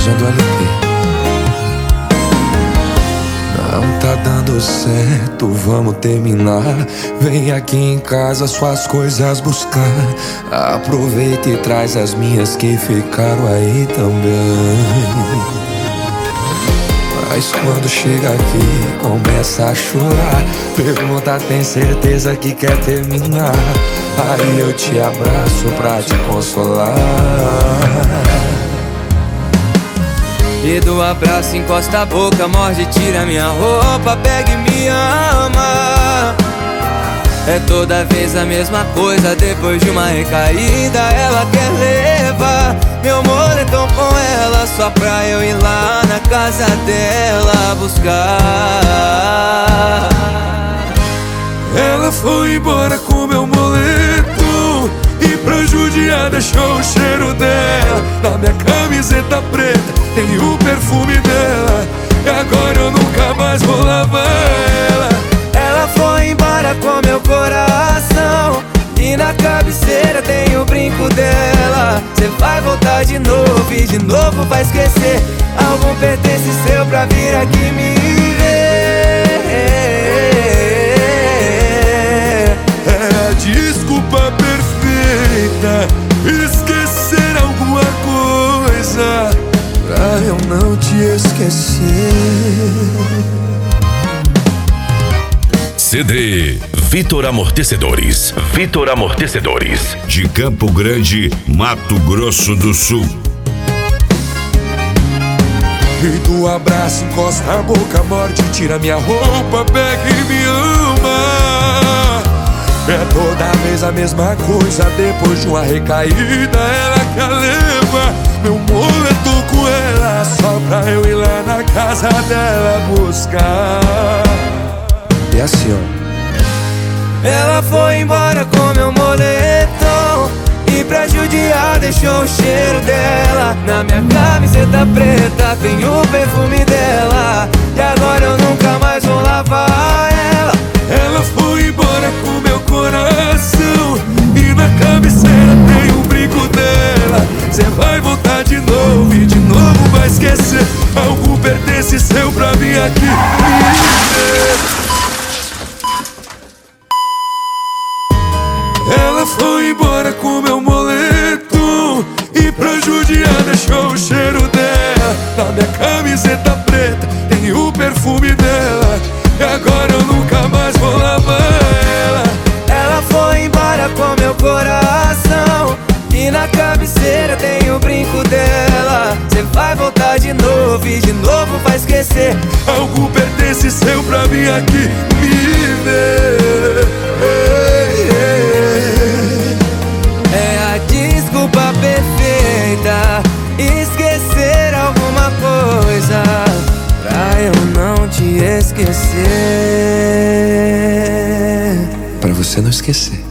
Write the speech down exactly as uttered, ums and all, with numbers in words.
João do L P. Não tá dando certo, vamos terminar. Vem aqui em casa suas coisas buscar. Aproveita e traz as minhas que ficaram aí também. Mas quando chega aqui, começa a chorar. Pergunta, tem certeza que quer terminar? Aí eu te abraço pra te consolar. E do abraço encosta a boca, morde, tira minha roupa, pega e me ama. É toda vez a mesma coisa, depois de uma recaída ela quer levar meu moletom com ela, só pra eu ir lá na casa dela buscar. Ela foi embora com meu moletom e pra judiar deixou o cheiro dela na minha camiseta preta, tem o perfume dela. E agora eu nunca mais vou lavar ela. Ela foi embora com meu coração e na cabeceira tem o brinco dela. Cê vai voltar de novo e de novo vai esquecer algum pertence seu pra vir aqui me ver. É a desculpa perfeita, esquecer alguma coisa pra eu não te esquecer. C D Vitor Amortecedores. Vitor Amortecedores. De Campo Grande, Mato Grosso do Sul. E do abraço encosta a boca, morde, tira minha roupa, pega e me ama. É toda vez a mesma coisa, depois de uma recaída ela quer levar meu moletom com ela, só pra eu ir lá na casa dela buscar. E assim, ó. Ela foi embora com meu moletom e pra judiar deixou o cheiro dela na minha camiseta preta, tem o perfume dela. E agora eu nunca mais vou lavar ela. Ela foi embora com meu coração e na cabeceira tem o brinco dela. Cê vai voltar de novo e de novo vai esquecer algo pertence seu pra mim aqui me ver. Ela foi embora com meu moletom e pra judiar deixou o cheiro dela na minha camiseta preta, tem o perfume dela. E agora eu nunca mais vou lavar ela. Ela foi embora com meu coração e na cabeceira tem o brinco dela. Cê vai voltar de novo e de novo vai esquecer algo pertence seu pra mim aqui me ver. É a desculpa perfeita, esquecer alguma coisa pra eu não te esquecer. Pra você não esquecer.